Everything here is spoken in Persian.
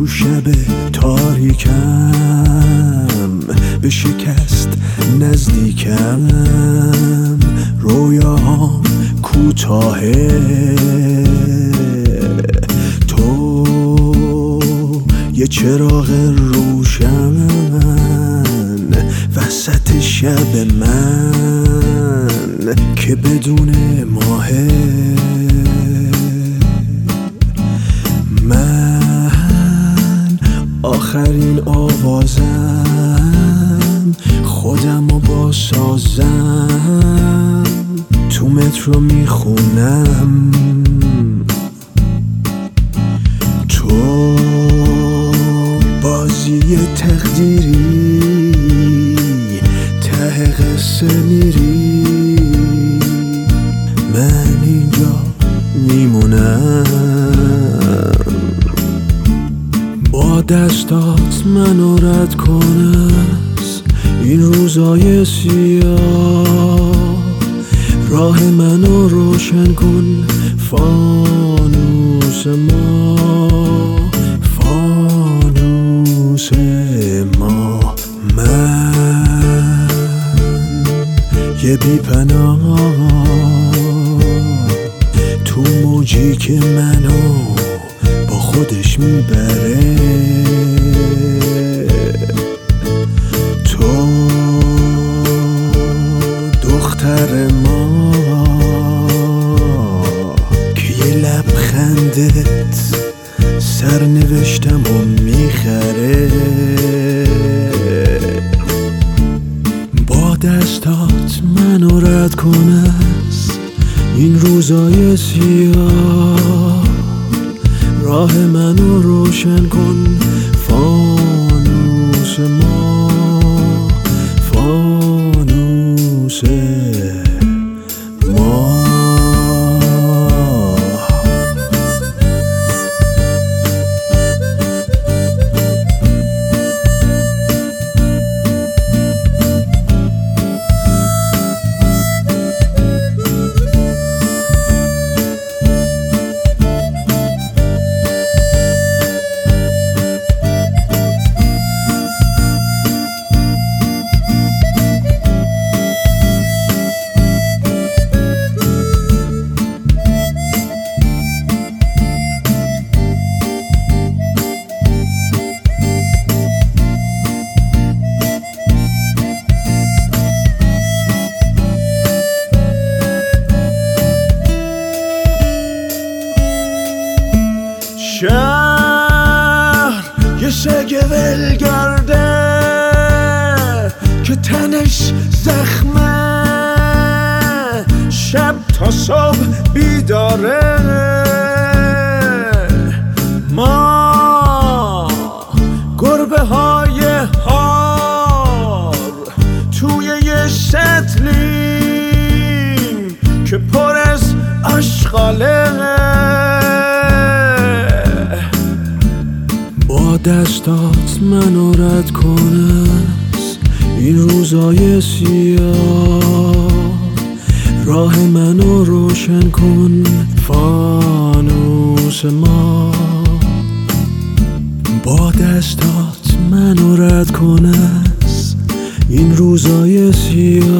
تو شب تاریکم به شکست نزدیکم، رویاهام کوتاهه، تو یه چراغ روشن وسط شب من که بدون ماهه. من آخرین آوازم، خودمو باسازم، تو مترو میخونم، تو بازی تقدیری ته قصه میری، من اینجا میمونم. با دستات منو رد کن از این روزای سیاه، راه منو روشن کن فانوس ما، فانوس ما. من یه بی‌پناه تو موجی که منو با خودش میبره، تو دختر ما که یه لبخندت سرنوشتم و میخره. با دستات منو رد کن از این روزای سیاه، راه منو روشن کن فانوس ما، فانوس ما. شهر یه سگ ولگرده که تنش زخمه، شب تا صبح بیداره. ما گربه های هار توی یه سطلیم که پر از آشغاله. با دستات منو رد کن از این روزای سیاه، راه منو روشن کن فانوس ما. با دستات منو رد کن از این روزای سیاه،